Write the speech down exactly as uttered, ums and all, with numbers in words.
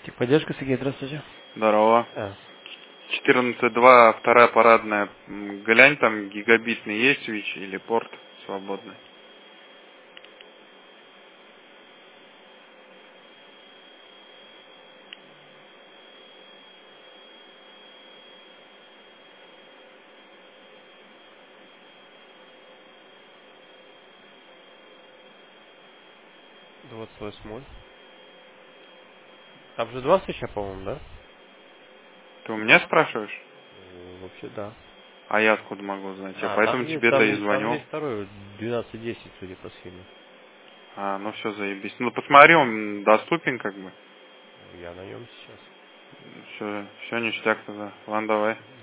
Техподдержка, Сергей, здравствуйте. Здорово. А, четырнадцать два, вторая парадная. М, Глянь, там гигабитный есть свич или порт свободный? двадцать восьмой. Там же два свеча, по-моему, да? Ты у меня спрашиваешь? Э, Вообще, да. А я откуда могу знать? Я А, там поэтому есть, тебе-то там и есть, там звоню. есть второй, двенадцать десять, судя по схеме. А, ну все, заебись. Ну посмотри, он доступен как бы. Я на нем сейчас. Все, все ништяк тогда. Ладно, давай.